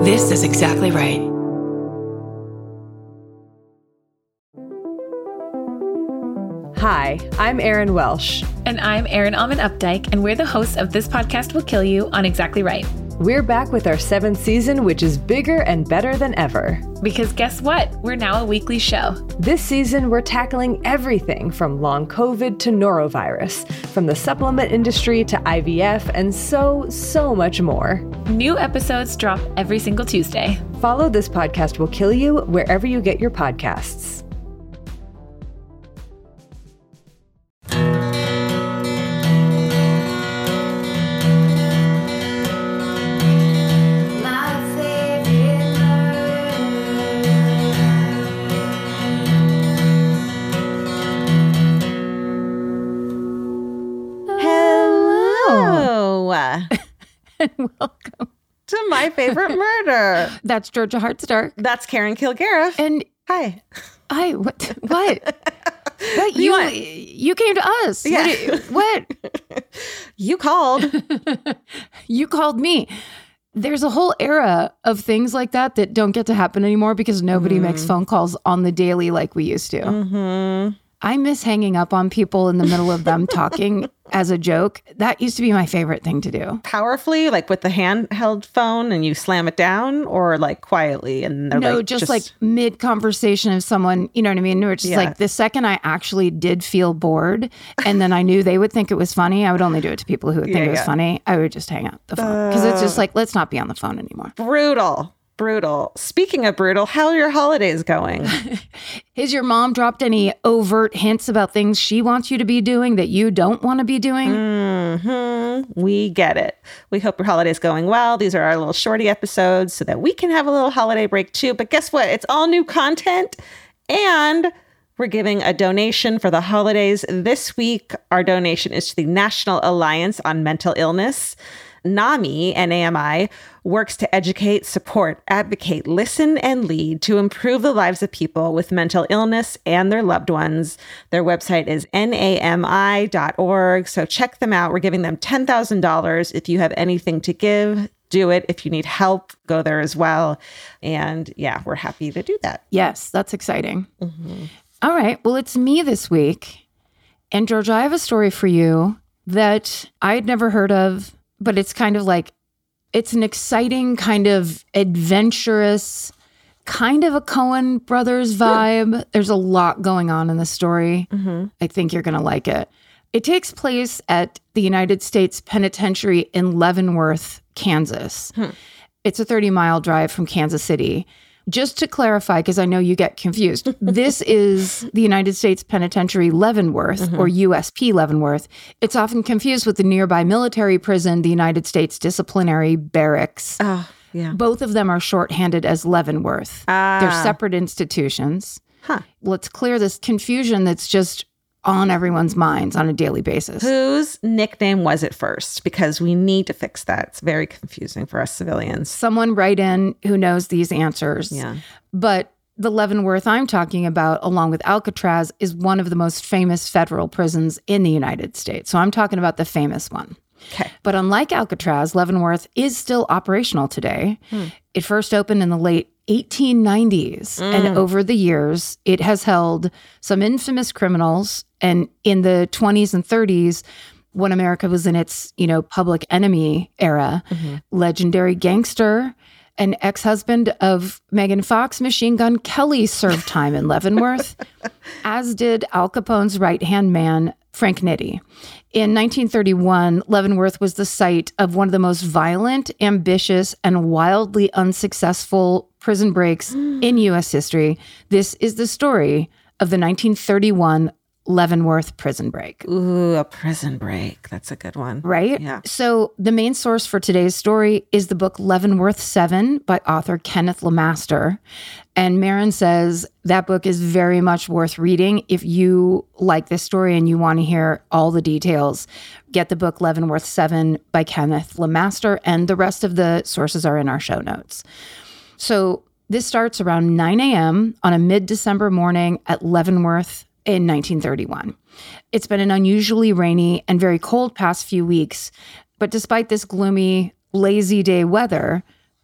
This is exactly right. Hi, I'm Erin Welsh. And I'm Erin Alman Updike, and we're the hosts of This Podcast Will Kill You on Exactly Right. We're back with our 7th season, which is bigger and better than ever. Because guess what? We're now a weekly show. This season, we're tackling everything from long COVID to norovirus, from the supplement industry to IVF, and so much more. New episodes drop every single Tuesday. Follow This Podcast Will Kill You wherever you get your podcasts. Welcome to My Favorite Murder. That's Georgia Hardstark. That's Karen Kilgariff. And hi. What? What? You came to us. Yeah. What? You called. You called me. There's a whole era of things like that don't get to happen anymore because nobody makes phone calls on the daily like we used to. Mm-hmm. I miss hanging up on people in the middle of them talking as a joke. That used to be my favorite thing to do. Powerfully, like with the handheld phone and you slam it down, or like quietly? And they're just like mid-conversation of someone, you know what I mean? Or just like the second I actually did feel bored and then I knew they would think it was funny, I would only do it to people who would think it was funny. I would just hang up the phone. Because it's just like, let's not be on the phone anymore. Brutal. Speaking of brutal, how are your holidays going? Has your mom dropped any overt hints about things she wants you to be doing that you don't want to be doing? Mm-hmm. We get it. We hope your holiday's going well. These are our little shorty episodes so that we can have a little holiday break too. But guess what? It's all new content and we're giving a donation for the holidays. This week, our donation is to the National Alliance on Mental Illness. NAMI, N-A-M-I, works to educate, support, advocate, listen, and lead to improve the lives of people with mental illness and their loved ones. Their website is nami.org, so check them out. We're giving them $10,000. If you have anything to give, do it. If you need help, go there as well. And yeah, we're happy to do that. Yes, that's exciting. Mm-hmm. All right, well, it's me this week. And Georgia, I have a story for you that I had never heard of. But it's kind of like, it's an exciting kind of adventurous, kind of a Coen Brothers vibe. There's a lot going on in the story. Mm-hmm. I think you're going to like it. It takes place at the United States Penitentiary in Leavenworth, Kansas. It's a 30-mile drive from Kansas City. Just to clarify, because I know you get confused, this is the United States Penitentiary Leavenworth, or USP Leavenworth. It's often confused with the nearby military prison, the United States Disciplinary Barracks. Both of them are shorthanded as Leavenworth. They're separate institutions. Let's clear this confusion that's just on everyone's minds on a daily basis. Whose nickname was it first? Because we need to fix that. It's very confusing for us civilians. Someone write in who knows these answers. Yeah. But the Leavenworth I'm talking about, along with Alcatraz, is one of the most famous federal prisons in the United States. So I'm talking about the famous one. Okay. But unlike Alcatraz, Leavenworth is still operational today. It first opened in the late 1890s. And over the years, it has held some infamous criminals. And in the 20s and 30s, when America was in its, public enemy era, legendary gangster and ex-husband of Megan Fox, Machine Gun Kelly, served time in Leavenworth, as did Al Capone's right-hand man, Frank Nitti. In 1931, Leavenworth was the site of one of the most violent, ambitious, and wildly unsuccessful prison breaks in U.S. history. This is the story of the 1931 Leavenworth prison break. Ooh, a prison break. That's a good one. Right? Yeah. So the main source for today's story is the book Leavenworth 7 by author Kenneth Lemaster. And Marin says that book is very much worth reading. If you like this story and you want to hear all the details, get the book Leavenworth 7 by Kenneth Lemaster, and the rest of the sources are in our show notes. So this starts around 9 a.m. on a mid-December morning at Leavenworth in 1931. It's been an unusually rainy and very cold past few weeks, but despite this gloomy, lazy day weather,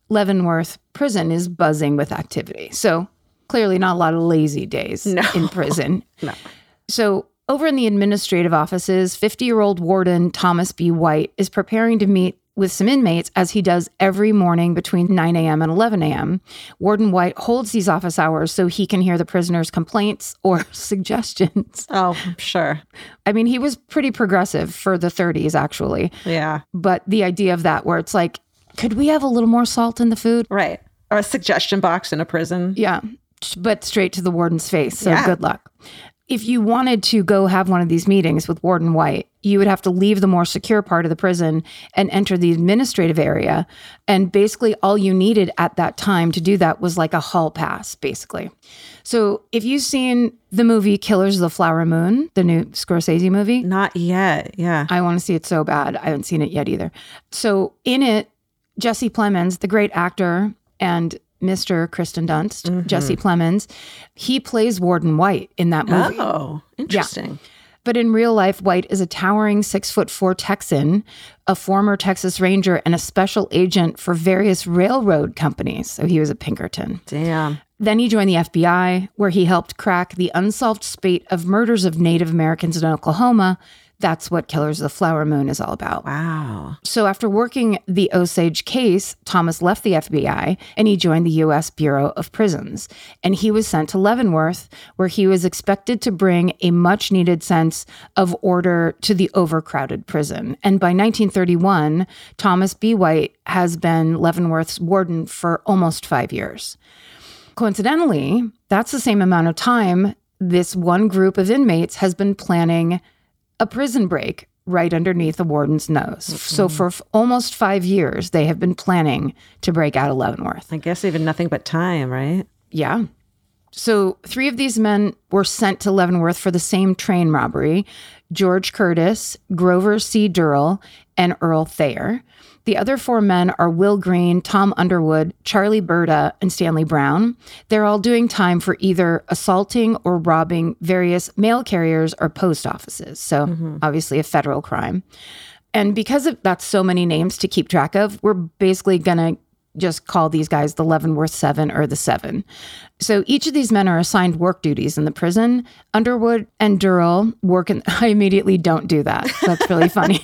Leavenworth prison is buzzing with activity. So clearly not a lot of lazy days in prison. No. So over in the administrative offices, 50-year-old warden Thomas B. White is preparing to meet with some inmates as he does every morning between 9 a.m. and 11 a.m. Warden White holds these office hours so he can hear the prisoners' complaints or suggestions. Oh, sure. I mean, he was pretty progressive for the 30s, actually. Yeah. But the idea of that, where it's like, could we have a little more salt in the food? Right. Or a suggestion box in a prison. Yeah, but straight to the warden's face. So Yeah. good luck. If you wanted to go have one of these meetings with Warden White, you would have to leave the more secure part of the prison and enter the administrative area. And basically all you needed at that time to do that was like a hall pass, basically. So if you've seen the movie Killers of the Flower Moon, the new Scorsese movie, Not yet. Yeah. I want to see it so bad. I haven't seen it yet either. So in it, Jesse Plemons, the great actor and Mr. Kristen Dunst, Jesse Plemons, he plays Warden White in that movie. Oh, interesting. But in real life, White is a towering 6'4" Texan, a former Texas Ranger, and a special agent for various railroad companies. So he was a Pinkerton. Damn. Then he joined the FBI, where he helped crack the unsolved spate of murders of Native Americans in Oklahoma. That's what Killers of the Flower Moon is all about. Wow. So after working the Osage case, Thomas left the FBI and he joined the U.S. Bureau of Prisons. And he was sent to Leavenworth, where he was expected to bring a much-needed sense of order to the overcrowded prison. And by 1931, Thomas B. White has been Leavenworth's warden for almost 5 years. Coincidentally, that's the same amount of time this one group of inmates has been planning a prison break right underneath the warden's nose. So for almost 5 years, they have been planning to break out of Leavenworth. I guess even nothing but time, right? Yeah. So 3 of these men were sent to Leavenworth for the same train robbery: George Curtis, Grover C. Durrell, and Earl Thayer. The other 4 men are Will Green, Tom Underwood, Charlie Berta, and Stanley Brown. They're all doing time for either assaulting or robbing various mail carriers or post offices. So obviously a federal crime. And because that's so many names to keep track of, we're basically going to just call these guys the Leavenworth 7 or the 7. So each of these men are assigned work duties in the prison. Underwood and Durrell work in... I immediately don't do that. That's really funny.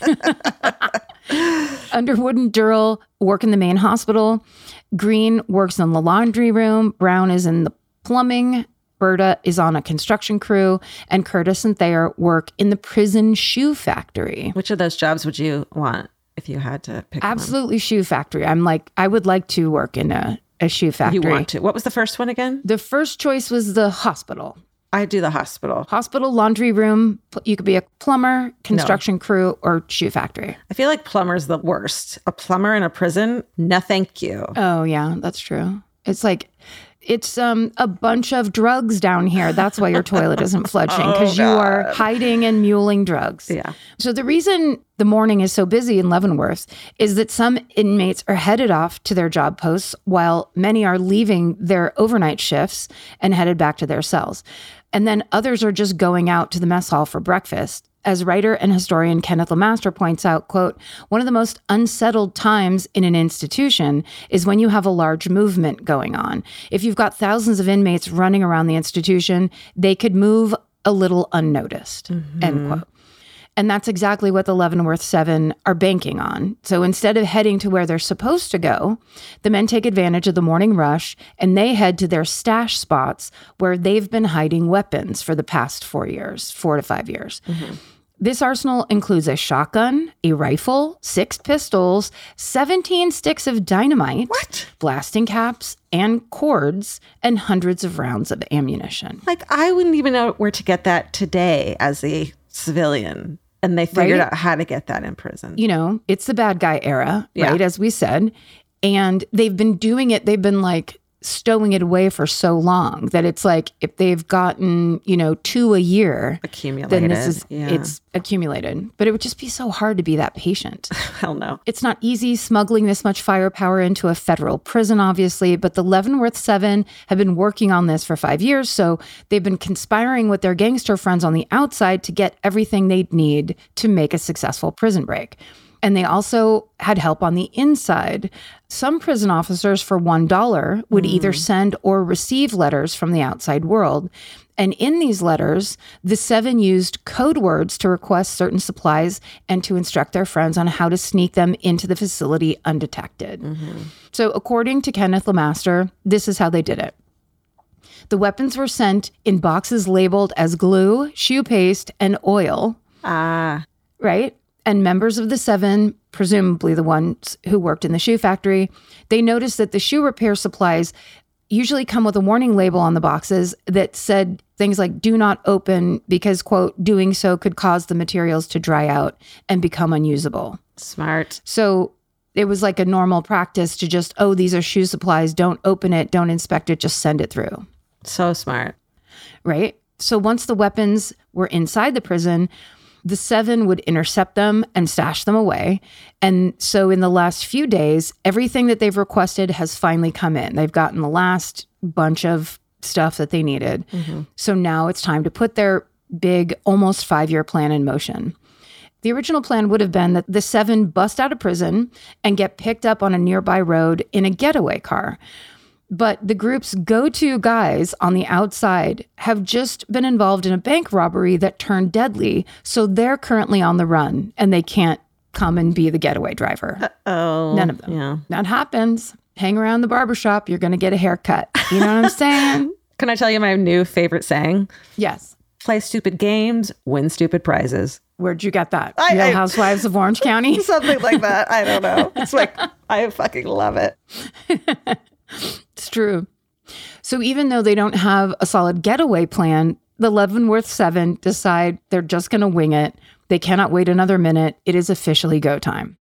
Underwood and Durrell work in the main hospital. Green works in the laundry room. Brown is in the plumbing. Berta is on a construction crew. And Curtis and Thayer work in the prison shoe factory. Which of those jobs would you want if you had to pick Absolutely shoe factory. I'm like, I would like to work in a shoe factory. You want to. What was the first one again? The first choice was the hospital. I do the hospital. Hospital, laundry room. You could be a plumber, construction crew, or shoe factory. I feel like plumber's the worst. A plumber in a prison? No, thank you. Oh, yeah, that's true. It's like, it's a bunch of drugs down here. That's why your toilet isn't flushing, because you are hiding and muling drugs. Yeah. So the reason the morning is so busy in Leavenworth is that some inmates are headed off to their job posts while many are leaving their overnight shifts and headed back to their cells. And then others are just going out to the mess hall for breakfast. As writer and historian Kenneth Lemaster points out, quote, one of the most unsettled times in an institution is when you have a large movement going on. If you've got thousands of inmates running around the institution, they could move a little unnoticed, end quote. And that's exactly what the Leavenworth 7 are banking on. So instead of heading to where they're supposed to go, the men take advantage of the morning rush and they head to their stash spots where they've been hiding weapons for the past 4 to 5 years. This arsenal includes a shotgun, a rifle, 6 pistols, 17 sticks of dynamite, blasting caps, and cords, and hundreds of rounds of ammunition. Like, I wouldn't even know where to get that today as a civilian. And they figured out how to get that in prison. You know, it's the bad guy era, right? As we said. And they've been doing it. They've been like stowing it away for so long that it's like if they've gotten, 2 a year, accumulated, then it's accumulated. But it would just be so hard to be that patient. Hell no. It's not easy smuggling this much firepower into a federal prison, obviously, but the Leavenworth 7 have been working on this for 5 years. So they've been conspiring with their gangster friends on the outside to get everything they'd need to make a successful prison break. And they also had help on the inside. Some prison officers for $1 would either send or receive letters from the outside world. And in these letters, the 7 used code words to request certain supplies and to instruct their friends on how to sneak them into the facility undetected. So according to Kenneth Lemaster, this is how they did it. The weapons were sent in boxes labeled as glue, shoe paste, and oil. Right? And members of the 7, presumably the ones who worked in the shoe factory, they noticed that the shoe repair supplies usually come with a warning label on the boxes that said things like, do not open because, quote, doing so could cause the materials to dry out and become unusable. Smart. So it was like a normal practice to just, oh, these are shoe supplies. Don't open it. Don't inspect it. Just send it through. So smart. Right? So once the weapons were inside the prison, the 7 would intercept them and stash them away. And so in the last few days, everything that they've requested has finally come in. They've gotten the last bunch of stuff that they needed. So now it's time to put their big, almost 5-year plan in motion. The original plan would have been that the 7 bust out of prison and get picked up on a nearby road in a getaway car. But the group's go-to guys on the outside have just been involved in a bank robbery that turned deadly. So they're currently on the run and they can't come and be the getaway driver. None of them. Yeah. That happens. Hang around the barbershop, you're going to get a haircut. You know what I'm saying? Can I tell you my new favorite saying? Yes. Play stupid games, win stupid prizes. Where'd you get that? Real Housewives of Orange County? Something like that. I don't know. It's like, I fucking love it. It's true. So even though they don't have a solid getaway plan, the Leavenworth 7 decide they're just going to wing it. They cannot wait another minute. It is officially go time.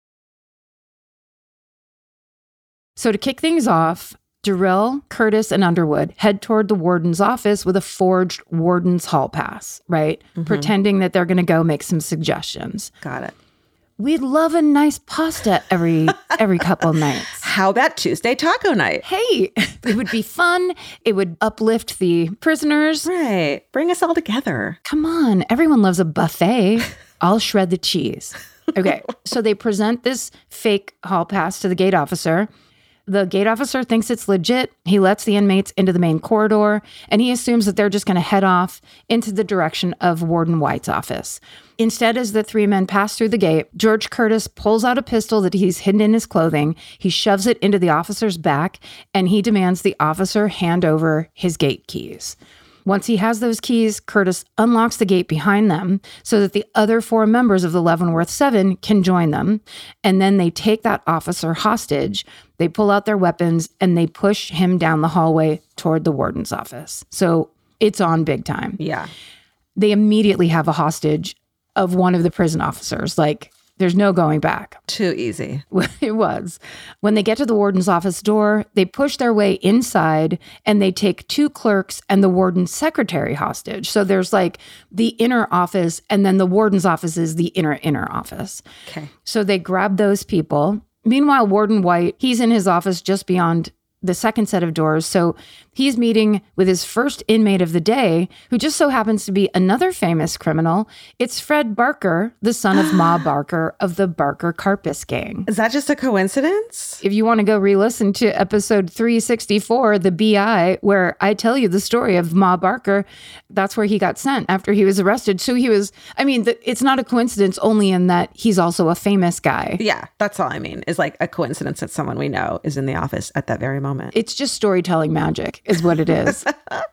So to kick things off, Durrell, Curtis, and Underwood head toward the warden's office with a forged warden's hall pass, right? Pretending that they're going to go make some suggestions. Got it. We'd love a nice pasta every couple nights. How about Tuesday taco night? Hey, it would be fun. It would uplift the prisoners. Right. Bring us all together. Come on. Everyone loves a buffet. I'll shred the cheese. Okay. So they present this fake hall pass to the gate officer. The gate officer thinks it's legit. He lets the inmates into the main corridor, and he assumes that they're just going to head off into the direction of Warden White's office. Instead, as the 3 men pass through the gate, George Curtis pulls out a pistol that he's hidden in his clothing. He shoves it into the officer's back, and he demands the officer hand over his gate keys. Once he has those keys, Curtis unlocks the gate behind them so that the other 4 members of the Leavenworth 7 can join them. And then they take that officer hostage. They pull out their weapons and they push him down the hallway toward the warden's office. So it's on big time. Yeah. They immediately have a hostage of one of the prison officers. Like, there's no going back. Too easy. It was. When they get to the warden's office door, they push their way inside and they take 2 clerks and the warden's secretary hostage. So there's like the inner office and then the warden's office is the inner office. Okay. So they grab those people. Meanwhile, Warden White, he's in his office just beyond the second set of doors. So he's meeting with his first inmate of the day, who just so happens to be another famous criminal. It's Fred Barker, the son of Ma Barker of the Barker Karpis gang. Is that just a coincidence? If you want to go re-listen to episode 364, the BI, where I tell you the story of Ma Barker, that's where he got sent after he was arrested. So he was, I mean, it's not a coincidence only in that he's also a famous guy. Yeah, that's all I mean, is like a coincidence that someone we know is in the office at that very moment. It's just storytelling magic is what it is.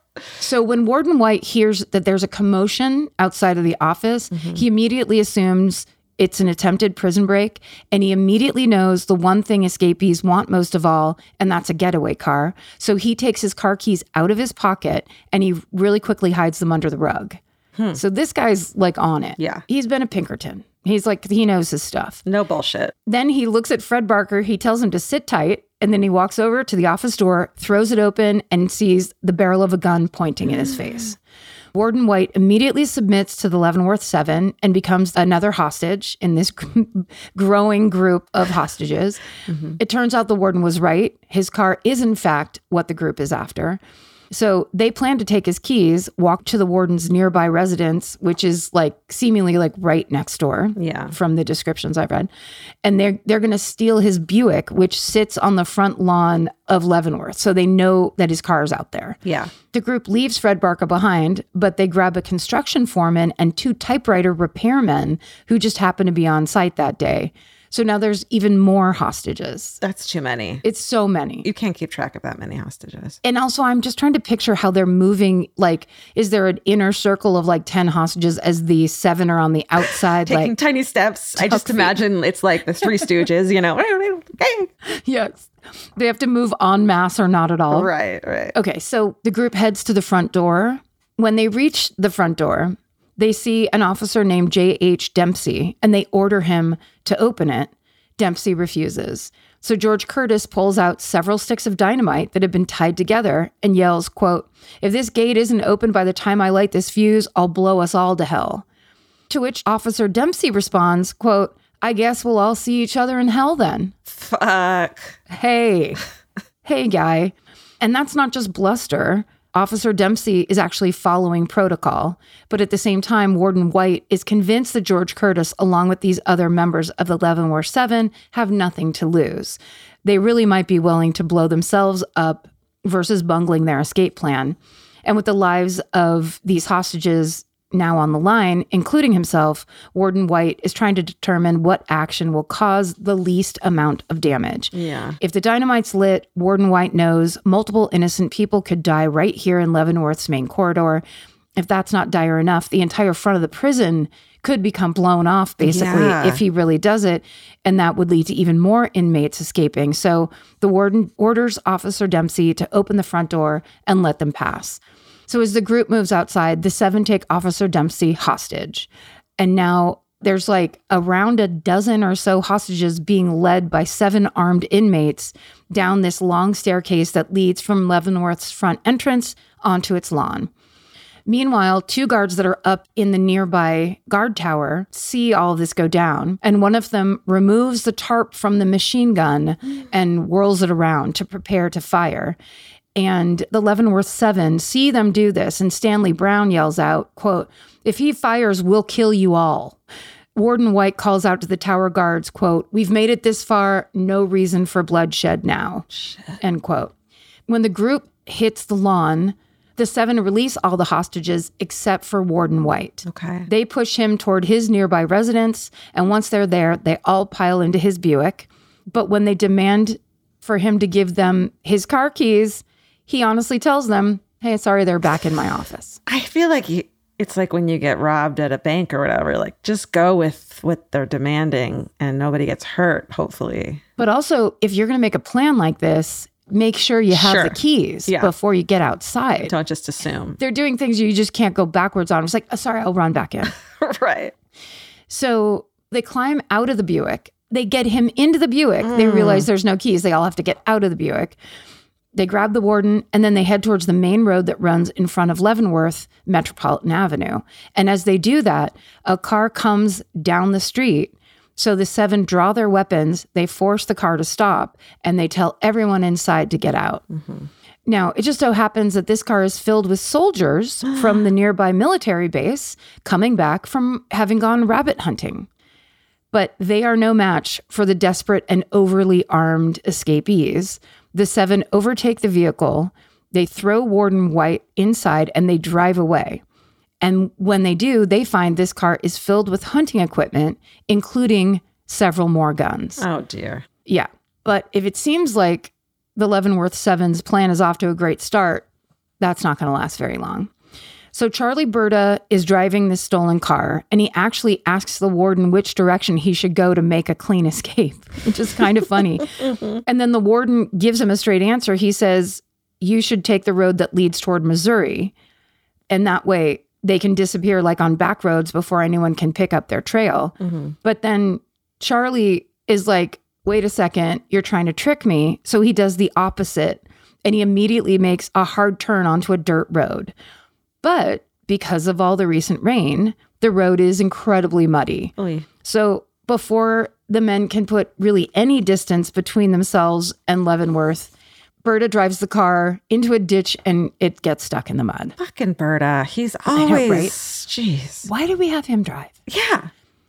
So when Warden White hears that there's a commotion outside of the office, he immediately assumes it's an attempted prison break, and he immediately knows the one thing escapees want most of all, and that's a getaway car. So he takes his car keys out of his pocket, and he really quickly hides them under the rug. So this guy's like on it. Yeah. He's been a Pinkerton. He's like, he knows his stuff. No bullshit. Then he looks at Fred Barker. He tells him to sit tight. And then he walks over to the office door, throws it open, and sees the barrel of a gun pointing in his face. Warden White immediately submits to the Leavenworth 7 and becomes another hostage in this growing group of hostages. It turns out the warden was right. His car is, in fact, what the group is after. So they plan to take his keys, walk to the warden's nearby residence, which is like seemingly like right next door. Yeah. From the descriptions I've read. And they're going to steal his Buick, which sits on the front lawn of Leavenworth. So they know that his car is out there. Yeah. The group leaves Fred Barca behind, but they grab a construction foreman and 2 typewriter repairmen who just happen to be on site that day. So now there's even more hostages. That's too many. It's so many. You can't keep track of that many hostages. And also, I'm just trying to picture how they're moving. Like, is there an inner circle of like 10 hostages as the 7 are on the outside? Taking like tiny steps. I just imagine it's like the Three Stooges, you know. Yes. They have to move en masse or not at all. Right. Okay, so the group heads to the front door. When they reach the front door, they see an officer named J.H. Dempsey, and they order him to open it. Dempsey refuses. So George Curtis pulls out several sticks of dynamite that have been tied together and yells, quote, "If this gate isn't open by the time I light this fuse, I'll blow us all to hell." To which Officer Dempsey responds, quote, "I guess we'll all see each other in hell then." Fuck. Hey guy. And that's not just bluster. Officer Dempsey is actually following protocol. But at the same time, Warden White is convinced that George Curtis, along with these other members of the Leavenworth 7, have nothing to lose. They really might be willing to blow themselves up versus bungling their escape plan. And with the lives of these hostages now on the line, including himself, Warden White is trying to determine what action will cause the least amount of damage. Yeah. If the dynamite's lit, Warden White knows multiple innocent people could die right here in Leavenworth's main corridor. If that's not dire enough, the entire front of the prison could become blown off, basically, if he really does it. And that would lead to even more inmates escaping. So the warden orders Officer Dempsey to open the front door and let them pass. So as the group moves outside, the 7 take Officer Dempsey hostage. And now there's like around a dozen or so hostages being led by 7 armed inmates down this long staircase that leads from Leavenworth's front entrance onto its lawn. Meanwhile, 2 guards that are up in the nearby guard tower see all of this go down, and one of them removes the tarp from the machine gun and whirls it around to prepare to fire. And the Leavenworth 7 see them do this, and Stanley Brown yells out, quote, "If he fires, we'll kill you all." Warden White calls out to the tower guards, quote, "We've made it this far, no reason for bloodshed now," end quote. When the group hits the lawn, the 7 release all the hostages except for Warden White. Okay. They push him toward his nearby residence, and once they're there, they all pile into his Buick. But when they demand for him to give them his car keys, he honestly tells them, "Hey, sorry, they're back in my office." I feel like it's like when you get robbed at a bank or whatever, like just go with what they're demanding and nobody gets hurt, hopefully. But also, if you're going to make a plan like this, make sure you have the keys before you get outside. Don't just assume. They're doing things you just can't go backwards on. It's like, sorry, I'll run back in. Right. So they climb out of the Buick. They get him into the Buick. They realize there's no keys. They all have to get out of the Buick. They grab the warden, and then they head towards the main road that runs in front of Leavenworth Metropolitan Avenue. And as they do that, a car comes down the street. So the 7 draw their weapons, they force the car to stop, and they tell everyone inside to get out. Mm-hmm. Now, it just so happens that this car is filled with soldiers from the nearby military base coming back from having gone rabbit hunting. But they are no match for the desperate and overly armed escapees. The 7 overtake the vehicle, they throw Warden White inside, and they drive away. And when they do, they find this car is filled with hunting equipment, including several more guns. Oh, dear. Yeah. But if it seems like the Leavenworth 7's plan is off to a great start, that's not going to last very long. So Charlie Berta is driving this stolen car, and he actually asks the warden which direction he should go to make a clean escape, which is kind of funny. And then the warden gives him a straight answer. He says, "You should take the road that leads toward Missouri. And that way they can disappear like on back roads before anyone can pick up their trail." Mm-hmm. But then Charlie is like, "Wait a second, you're trying to trick me." So he does the opposite, and he immediately makes a hard turn onto a dirt road. But because of all the recent rain, the road is incredibly muddy. Oy. So before the men can put really any distance between themselves and Leavenworth, Berta drives the car into a ditch and it gets stuck in the mud. Fucking Berta. He's always, right? Jeez. Why do we have him drive? Yeah.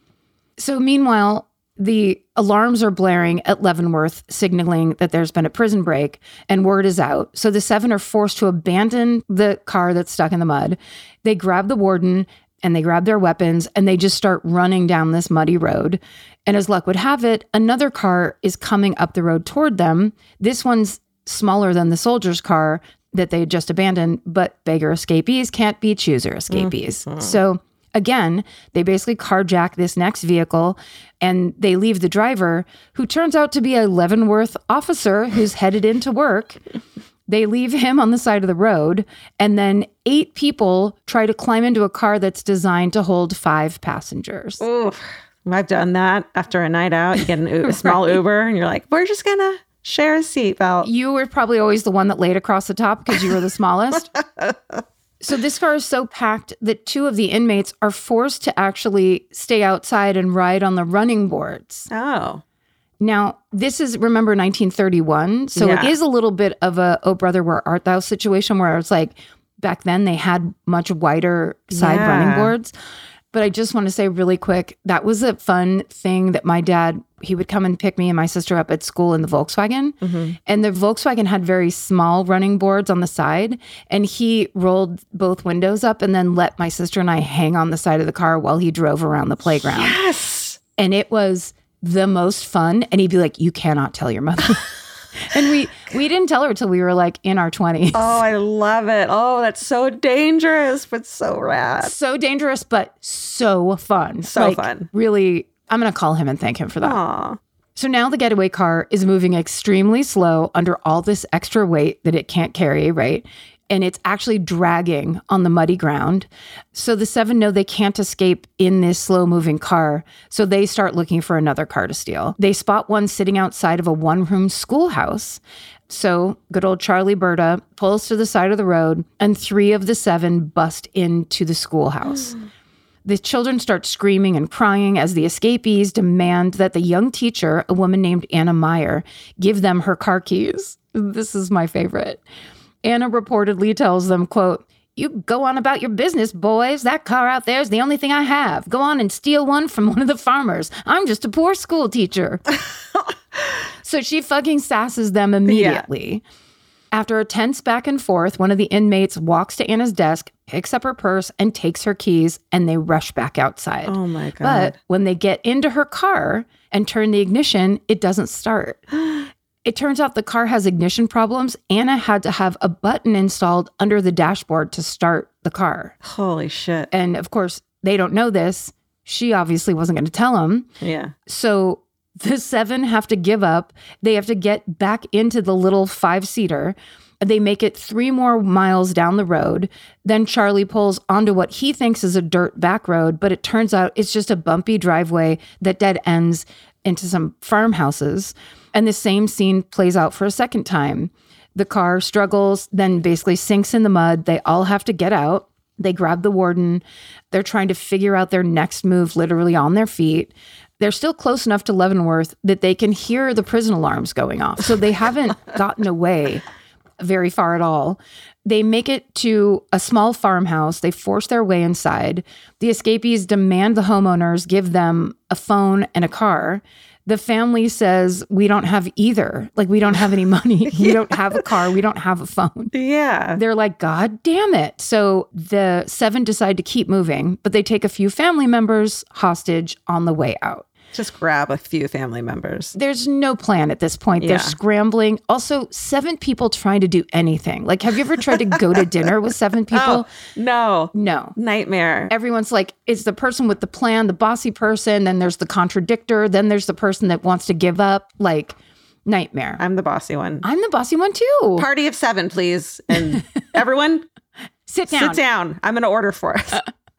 So meanwhile, the alarms are blaring at Leavenworth, signaling that there's been a prison break, and word is out. So the 7 are forced to abandon the car that's stuck in the mud. They grab the warden and they grab their weapons and they just start running down this muddy road. And as luck would have it, another car is coming up the road toward them. This one's smaller than the soldier's car that they had just abandoned, but beggar escapees can't be chooser escapees. So again, they basically carjack this next vehicle and they leave the driver, who turns out to be a Leavenworth officer who's headed into work. They leave him on the side of the road, and then 8 people try to climb into a car that's designed to hold 5 passengers. Oof. I've done that after a night out. You get a small Uber and you're like, we're just going to share a seatbelt. You were probably always the one that laid across the top because you were the smallest. So this car is so packed that 2 of the inmates are forced to actually stay outside and ride on the running boards. Oh. Now, this is, remember, 1931. So Yeah. it is a little bit of a, oh, brother, where art thou situation where it's like, back then they had much wider side running boards. But I just want to say really quick, that was a fun thing that my dad, he would come and pick me and my sister up at school in the Volkswagen. And the Volkswagen had very small running boards on the side. And he rolled both windows up and then let my sister and I hang on the side of the car while he drove around the playground. Yes. And it was the most fun. And he'd be like, you cannot tell your mother. And we didn't tell her till we were like in our 20s. Oh, I love it. Oh, that's so dangerous, but so rad. So dangerous, but so fun. So fun. Really, I'm going to call him and thank him for that. Aw. So now the getaway car is moving extremely slow under all this extra weight that it can't carry, right? And it's actually dragging on the muddy ground. So the 7 know they can't escape in this slow-moving car. So they start looking for another car to steal. They spot one sitting outside of a one-room schoolhouse. So good old Charlie Berta pulls to the side of the road, and 3 of the 7 bust into the schoolhouse. The children start screaming and crying as the escapees demand that the young teacher, a woman named Anna Meyer, give them her car keys. This is my favorite. Anna reportedly tells them, quote, "You go on about your business, boys. That car out there is the only thing I have. Go on and steal one from one of the farmers. I'm just a poor school teacher." So she fucking sasses them immediately. Yeah. After a tense back and forth, one of the inmates walks to Anna's desk, picks up her purse, and takes her keys, and they rush back outside. Oh my God. But when they get into her car and turn the ignition, it doesn't start. It turns out the car has ignition problems. Anna had to have a button installed under the dashboard to start the car. Holy shit. And of course, they don't know this. She obviously wasn't going to tell them. Yeah. So the 7 have to give up. They have to get back into the little 5-seater. They make it 3 more miles down the road. Then Charlie pulls onto what he thinks is a dirt back road, but it turns out it's just a bumpy driveway that dead ends into some farmhouses. And the same scene plays out for a second time. The car struggles, then basically sinks in the mud. They all have to get out. They grab the warden. They're trying to figure out their next move literally on their feet. They're still close enough to Leavenworth that they can hear the prison alarms going off. So they haven't gotten away very far at all. They make it to a small farmhouse. They force their way inside. The escapees demand the homeowners give them a phone and a car. The family says, we don't have either. Like, we don't have any money. We don't have a car. We don't have a phone. Yeah. They're like, God damn it. So the 7 decide to keep moving, but they take a few family members hostage on the way out. Just grab a few family members. There's no plan at this point. Yeah. They're scrambling. Also, 7 people trying to do anything. Like, have you ever tried to go to dinner with 7 people? Oh, no. No. Nightmare. Everyone's like, it's the person with the plan, the bossy person. Then there's the contradictor. Then there's the person that wants to give up. Like, nightmare. I'm the bossy one. I'm the bossy one too. Party of 7, please. And everyone, Sit down. sit down. I'm going to order for us.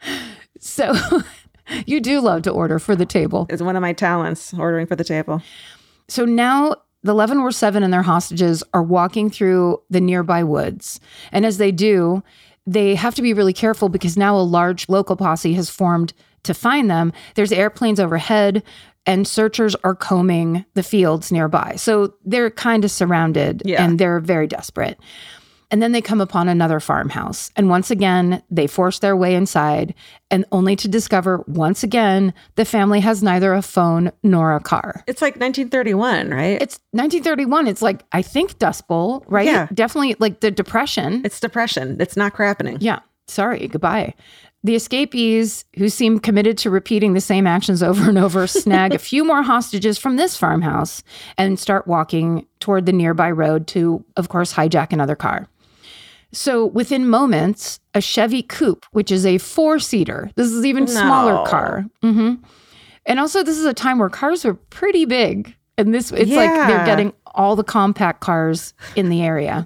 So you do love to order for the table. It's one of my talents, ordering for the table. So now the Leavenworth 7 and their hostages are walking through the nearby woods. And as they do, they have to be really careful because now a large local posse has formed to find them. There's airplanes overhead, and searchers are combing the fields nearby. So they're kind of surrounded, and they're very desperate. And then they come upon another farmhouse. And once again, they force their way inside, and only to discover, once again, the family has neither a phone nor a car. It's like 1931, right? It's 1931. It's like, I think Dust Bowl, right? Yeah. Definitely like the Depression. It's Depression. It's not crappening. Yeah. Sorry. Goodbye. The escapees, who seem committed to repeating the same actions over and over, snag a few more hostages from this farmhouse and start walking toward the nearby road to, of course, hijack another car. So within moments, a Chevy Coupe, which is a 4-seater, this is even smaller car. And also, this is a time where cars were pretty big. And it's like they're getting all the compact cars in the area.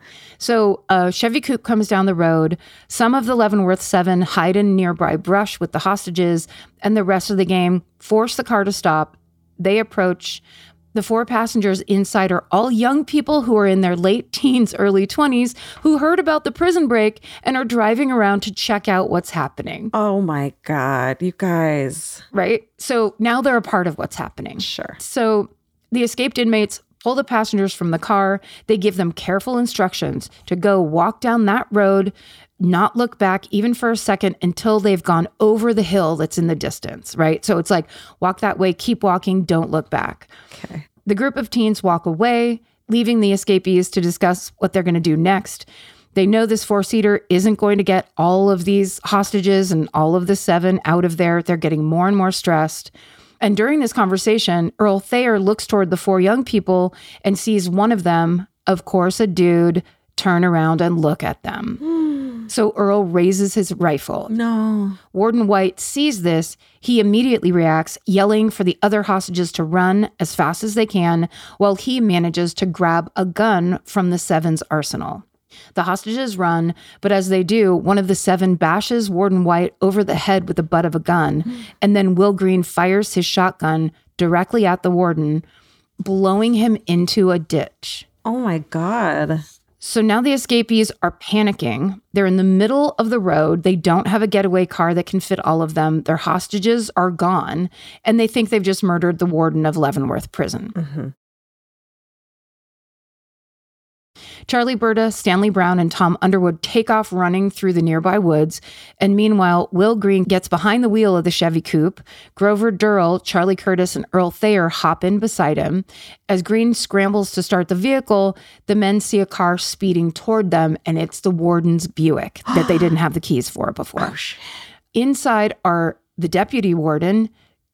So a Chevy Coupe comes down the road. Some of the Leavenworth 7 hide in nearby brush with the hostages, and the rest of the gang force the car to stop. They approach. The 4 passengers inside are all young people who are in their late teens, early 20s, who heard about the prison break and are driving around to check out what's happening. Oh my God, you guys. Right? So now they're a part of what's happening. Sure. So the escaped inmates pull the passengers from the car. They give them careful instructions to go walk down that road, not look back even for a second until they've gone over the hill that's in the distance, right? So it's like, walk that way, keep walking, don't look back. Okay. The group of teens walk away, leaving the escapees to discuss what they're going to do next. They know this 4-seater isn't going to get all of these hostages and all of the 7 out of there. They're getting more and more stressed. And during this conversation, Earl Thayer looks toward the 4 young people and sees one of them, of course, a dude, turn around and look at them. So Earl raises his rifle. No. Warden White sees this. He immediately reacts, yelling for the other hostages to run as fast as they can, while he manages to grab a gun from the 7's arsenal. The hostages run, but as they do, one of the 7 bashes Warden White over the head with the butt of a gun, and then Will Green fires his shotgun directly at the warden, blowing him into a ditch. Oh my God. So now the escapees are panicking. They're in the middle of the road. They don't have a getaway car that can fit all of them. Their hostages are gone, and they think they've just murdered the warden of Leavenworth Prison. Charlie Berta, Stanley Brown, and Tom Underwood take off running through the nearby woods. And meanwhile, Will Green gets behind the wheel of the Chevy Coupe. Grover Durrell, Charlie Curtis, and Earl Thayer hop in beside him. As Green scrambles to start the vehicle, the men see a car speeding toward them, and it's the warden's Buick that they didn't have the keys for before. Oh, shit. Inside are the deputy warden,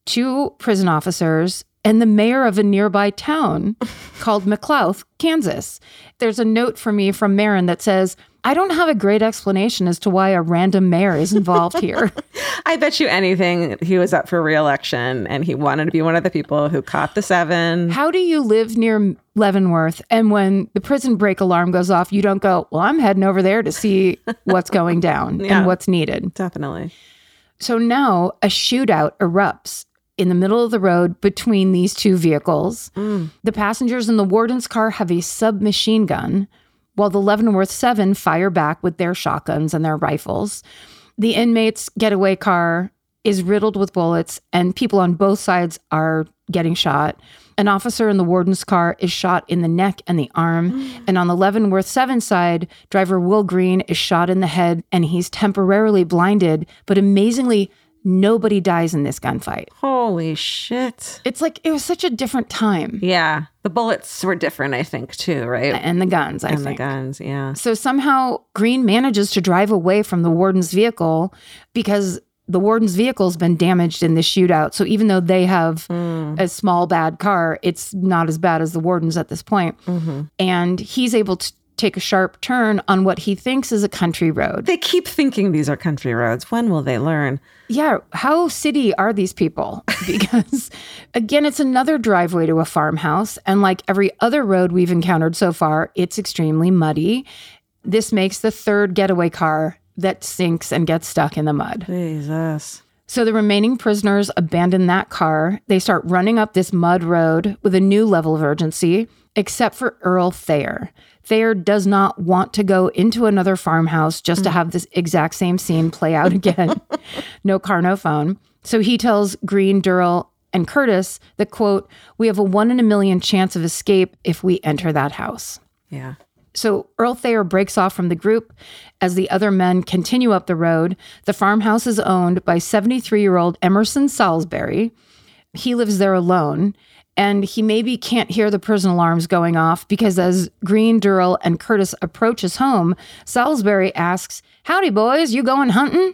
2 prison officers, and the mayor of a nearby town called McLouth, Kansas. There's a note for me from Marin that says, I don't have a great explanation as to why a random mayor is involved here. I bet you anything he was up for re-election and he wanted to be one of the people who caught the 7. How do you live near Leavenworth and when the prison break alarm goes off, you don't go, well, I'm heading over there to see what's going down and what's needed. Definitely. So now a shootout erupts in the middle of the road between these 2 vehicles. The passengers in the warden's car have a submachine gun, while the Leavenworth 7 fire back with their shotguns and their rifles. The inmates' getaway car is riddled with bullets, and people on both sides are getting shot. An officer in the warden's car is shot in the neck and the arm. And on the Leavenworth 7 side, driver Will Green is shot in the head, and he's temporarily blinded, but amazingly, nobody dies in this gunfight. Holy shit. It's like, it was such a different time. Yeah. The bullets were different, I think, too, right? And the guns, I think. And the guns, yeah. So somehow Green manages to drive away from the warden's vehicle because the warden's vehicle's been damaged in this shootout. So even though they have a small, bad car, it's not as bad as the warden's at this point. And he's able to take a sharp turn on what he thinks is a country road. They keep thinking these are country roads. When will they learn? Yeah, how city are these people? Because, again, it's another driveway to a farmhouse. And like every other road we've encountered so far, it's extremely muddy. This makes the 3rd getaway car that sinks and gets stuck in the mud. Jesus. So the remaining prisoners abandon that car. They start running up this mud road with a new level of urgency, except for Earl Thayer. Thayer does not want to go into another farmhouse just to have this exact same scene play out again. No car, no phone. So he tells Green, Durrell, and Curtis that, quote, we have a 1 in a million chance of escape if we enter that house. Yeah. So Earl Thayer breaks off from the group as the other men continue up the road. The farmhouse is owned by 73-year-old Emerson Salisbury. He lives there alone, and he maybe can't hear the prison alarms going off because as Green, Durrell, and Curtis approach his home, Salisbury asks, howdy, boys, you going hunting?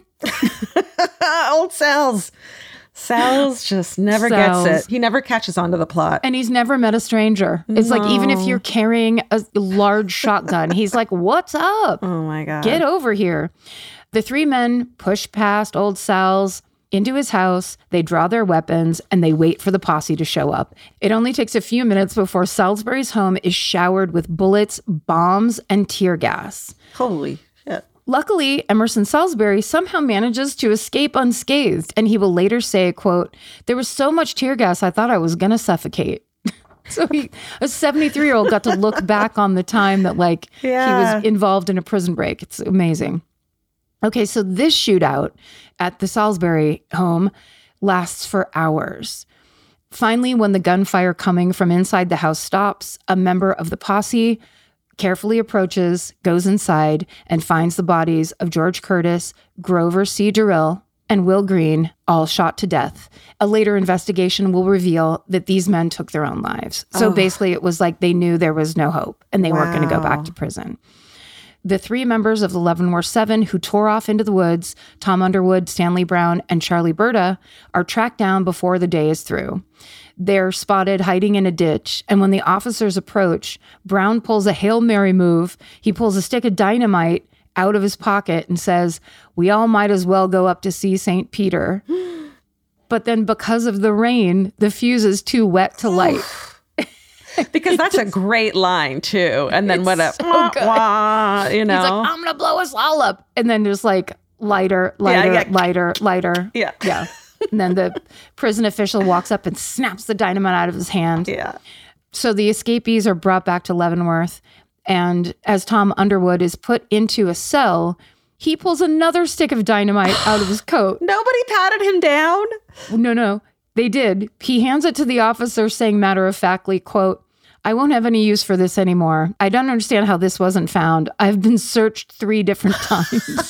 Old Sal's. Sal's just never gets it. He never catches on to the plot. And he's never met a stranger. It's like, even if you're carrying a large shotgun, he's like, what's up? Oh my God. Get over here. The three men push past Old Sal's into his house. They draw their weapons and they wait for the posse to show up. It only takes a few minutes before Salisbury's home is showered with bullets, bombs, and tear gas. Holy shit. Luckily, Emerson Salisbury somehow manages to escape unscathed, and he will later say, quote, there was so much tear gas, I thought I was going to suffocate. So a 73-year-old got to look back on the time that, like, he was involved in a prison break. It's amazing. Okay, so this shootout at the Salisbury home lasts for hours. Finally, when the gunfire coming from inside the house stops, a member of the posse carefully approaches, goes inside, and finds the bodies of George Curtis, Grover C. Durrell, and Will Green, all shot to death. A later investigation will reveal that these men took their own lives. So basically, it was like they knew there was no hope, and they weren't going to go back to prison. The three members of the Leavenworth Seven who tore off into the woods, Tom Underwood, Stanley Brown, and Charlie Berta, are tracked down before the day is through. They're spotted hiding in a ditch, and when the officers approach, Brown pulls a Hail Mary move. He pulls a stick of dynamite out of his pocket and says, we all might as well go up to see St. Peter. But then because of the rain, the fuse is too wet to light. Because that's a great line, too. And then what a, so good. Wah, you know. He's like, I'm going to blow us all up. And then there's like lighter. Yeah. Yeah. And then the prison official walks up and snaps the dynamite out of his hand. Yeah. So the escapees are brought back to Leavenworth. And as Tom Underwood is put into a cell, he pulls another stick of dynamite out of his coat. Nobody patted him down? No, they did. He hands it to the officer saying matter-of-factly, quote, I won't have any use for this anymore. I don't understand how this wasn't found. I've been searched 3 different times.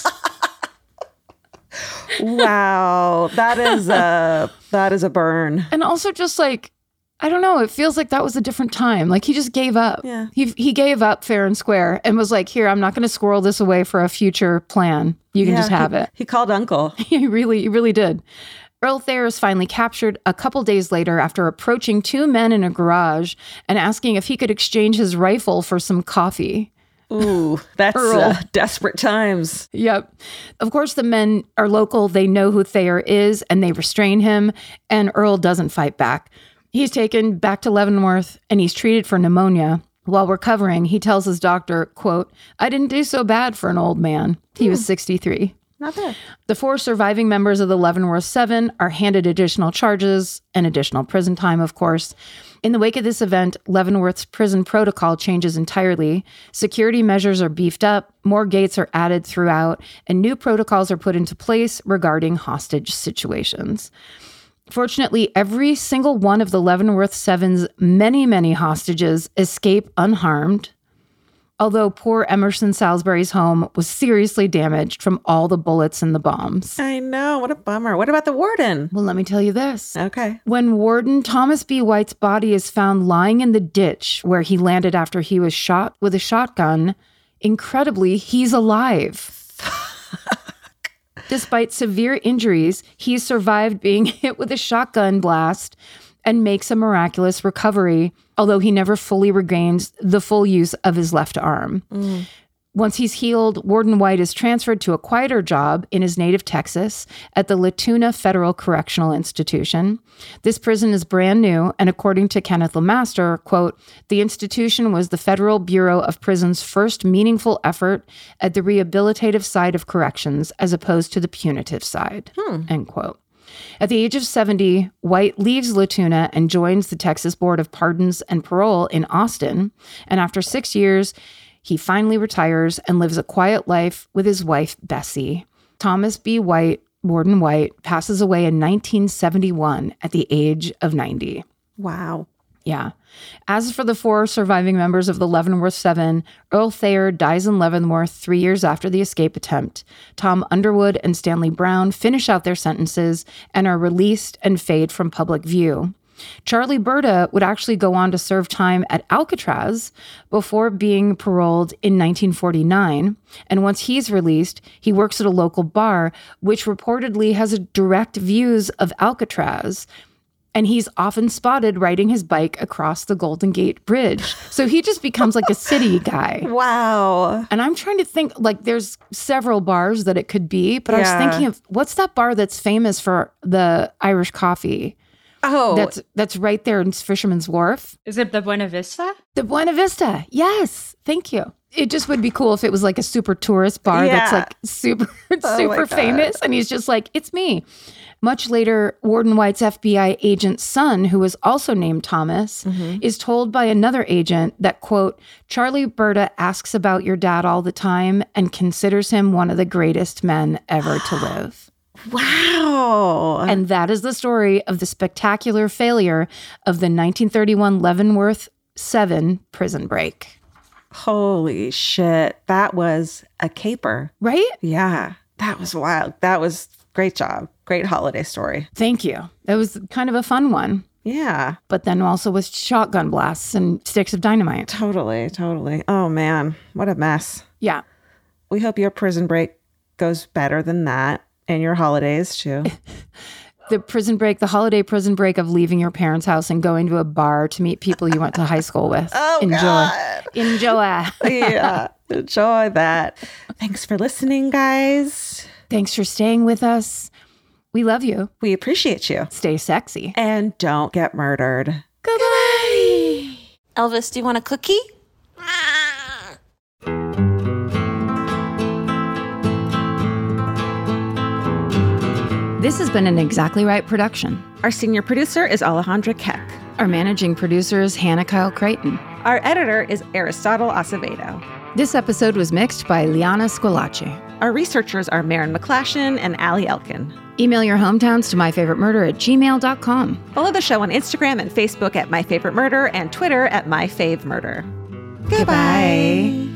Wow. That is a burn. And also just like, I don't know, it feels like that was a different time. Like he just gave up. Yeah. He gave up fair and square and was like, here, I'm not going to squirrel this away for a future plan. You can just have it. He called Uncle. He really did. Earl Thayer is finally captured a couple days later after approaching 2 men in a garage and asking if he could exchange his rifle for some coffee. Ooh, that's desperate times. Yep. Of course, the men are local. They know who Thayer is, and they restrain him, and Earl doesn't fight back. He's taken back to Leavenworth, and he's treated for pneumonia. While recovering, he tells his doctor, quote, I didn't do so bad for an old man. He was 63. Not bad. The 4 surviving members of the Leavenworth Seven are handed additional charges and additional prison time, of course. In the wake of this event, Leavenworth's prison protocol changes entirely. Security measures are beefed up, more gates are added throughout, and new protocols are put into place regarding hostage situations. Fortunately, every single one of the Leavenworth Seven's many hostages escape unharmed, although poor Emerson Salisbury's home was seriously damaged from all the bullets and the bombs. I know. What a bummer. What about the warden? Well, let me tell you this. Okay. When Warden Thomas B. White's body is found lying in the ditch where he landed after he was shot with a shotgun, incredibly, he's alive. Despite severe injuries, he survived being hit with a shotgun blast and makes a miraculous recovery, although he never fully regains the full use of his left arm. Once he's healed, Warden White is transferred to a quieter job in his native Texas at the Latuna Federal Correctional Institution. This prison is brand new, and according to Kenneth LeMaster, quote, the institution was the Federal Bureau of Prisons' first meaningful effort at the rehabilitative side of corrections as opposed to the punitive side, end quote. At the age of 70, White leaves Latuna and joins the Texas Board of Pardons and Parole in Austin. And after 6 years, he finally retires and lives a quiet life with his wife, Bessie. Thomas B. White Warden White, passes away in 1971 at the age of 90. Wow. Yeah. As for the 4 surviving members of the Leavenworth 7, Earl Thayer dies in Leavenworth 3 years after the escape attempt. Tom Underwood and Stanley Brown finish out their sentences and are released and fade from public view. Charlie Berta would actually go on to serve time at Alcatraz before being paroled in 1949. And once he's released, he works at a local bar, which reportedly has direct views of Alcatraz. And he's often spotted riding his bike across the Golden Gate Bridge. So he just becomes like a city guy. Wow. And I'm trying to think, like, there's several bars that it could be, but I was thinking of, what's that bar that's famous for the Irish coffee? Oh. That's right there in Fisherman's Wharf. Is it the Buena Vista? The Buena Vista. Yes. Thank you. It just would be cool if it was like a super tourist bar that's like super famous. And he's just like, it's me. Much later, Warden White's FBI agent's son, who was also named Thomas, is told by another agent that, quote, Charlie Berta asks about your dad all the time and considers him one of the greatest men ever to live. Wow. And that is the story of the spectacular failure of the 1931 Leavenworth 7 prison break. Holy shit. That was a caper. Right? Yeah. That was wild. That was great job. Great holiday story. Thank you. It was kind of a fun one. Yeah. But then also with shotgun blasts and sticks of dynamite. Totally. Oh, man. What a mess. Yeah. We hope your prison break goes better than that. And your holidays, too. The holiday prison break of leaving your parents' house and going to a bar to meet people you went to high school with. Oh, Enjoy. God. Enjoy. Yeah. Enjoy that. Thanks for listening, guys. Thanks for staying with us. We love you. We appreciate you. Stay sexy. And don't get murdered. Goodbye. Elvis, do you want a cookie? This has been an Exactly Right production. Our senior producer is Alejandra Keck. Our managing producer is Hannah Kyle Creighton. Our editor is Aristotle Acevedo. This episode was mixed by Liana Squillaci. Our researchers are Maren McClashin and Allie Elkin. Email your hometowns to myfavoritemurder@gmail.com. Follow the show on Instagram and Facebook at My Favorite Murder and Twitter at My Fave Murder. Goodbye.